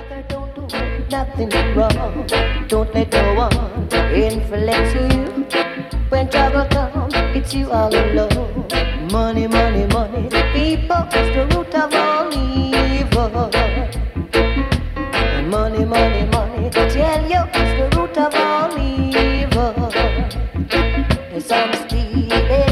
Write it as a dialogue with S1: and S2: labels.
S1: Don't do nothing wrong. Don't let no one influence you. When trouble comes, it's you all alone. Money, money, money. People is the root of all evil. Money, money, money. Tell you it's the root of all evil. Some stealing.